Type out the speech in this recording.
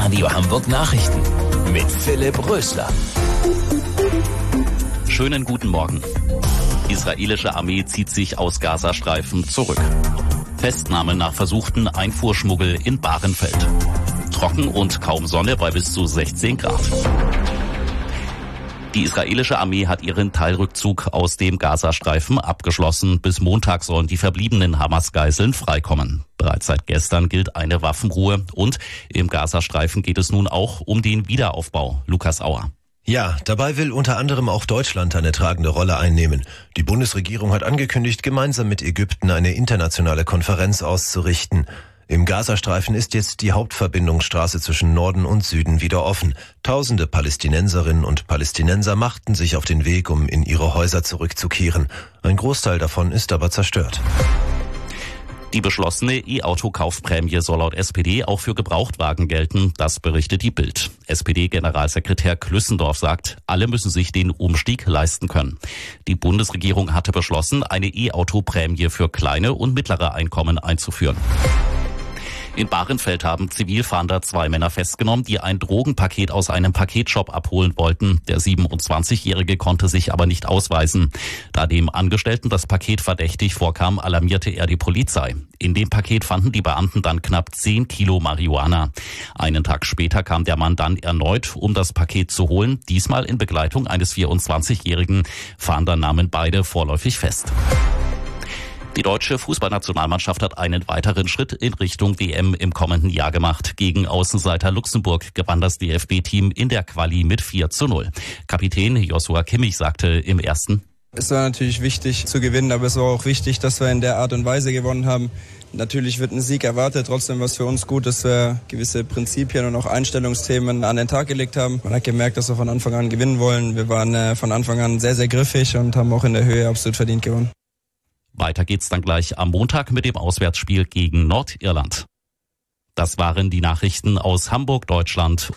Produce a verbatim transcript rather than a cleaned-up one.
Radio Hamburg Nachrichten mit Philipp Rösler. Schönen guten Morgen. Israelische Armee zieht sich aus Gazastreifen zurück. Festnahme nach versuchten Einfuhrschmuggel in Bahrenfeld. Trocken und kaum Sonne bei bis zu sechzehn Grad. Die israelische Armee hat ihren Teilrückzug aus dem Gazastreifen abgeschlossen. Bis Montag sollen die verbliebenen Hamas-Geiseln freikommen. Bereits seit gestern gilt eine Waffenruhe und im Gazastreifen geht es nun auch um den Wiederaufbau. Lukas Auer. Ja, dabei will unter anderem auch Deutschland eine tragende Rolle einnehmen. Die Bundesregierung hat angekündigt, gemeinsam mit Ägypten eine internationale Konferenz auszurichten. Im Gazastreifen ist jetzt die Hauptverbindungsstraße zwischen Norden und Süden wieder offen. Tausende Palästinenserinnen und Palästinenser machten sich auf den Weg, um in ihre Häuser zurückzukehren. Ein Großteil davon ist aber zerstört. Die beschlossene E-Auto-Kaufprämie soll laut S P D auch für Gebrauchtwagen gelten. Das berichtet die Bild. S P D-Generalsekretär Klüssendorf sagt, alle müssen sich den Umstieg leisten können. Die Bundesregierung hatte beschlossen, eine E-Auto-Prämie für kleine und mittlere Einkommen einzuführen. In Bahrenfeld haben Zivilfahnder zwei Männer festgenommen, die ein Drogenpaket aus einem Paketshop abholen wollten. Der siebenundzwanzigjährige konnte sich aber nicht ausweisen. Da dem Angestellten das Paket verdächtig vorkam, alarmierte er die Polizei. In dem Paket fanden die Beamten dann knapp zehn Kilo Marihuana. Einen Tag später kam der Mann dann erneut, um das Paket zu holen, diesmal in Begleitung eines vierundzwanzigjährigen. Fahnder nahmen beide vorläufig fest. Die deutsche Fußballnationalmannschaft hat einen weiteren Schritt in Richtung W M im kommenden Jahr gemacht. Gegen Außenseiter Luxemburg gewann das D F B-Team in der Quali mit vier zu null. Kapitän Joshua Kimmich sagte im ersten: Es war natürlich wichtig zu gewinnen, aber es war auch wichtig, dass wir in der Art und Weise gewonnen haben. Natürlich wird ein Sieg erwartet, trotzdem war es für uns gut, dass wir gewisse Prinzipien und auch Einstellungsthemen an den Tag gelegt haben. Man hat gemerkt, dass wir von Anfang an gewinnen wollen. Wir waren von Anfang an sehr, sehr griffig und haben auch in der Höhe absolut verdient gewonnen. Weiter geht's dann gleich am Montag mit dem Auswärtsspiel gegen Nordirland. Das waren die Nachrichten aus Hamburg, Deutschland.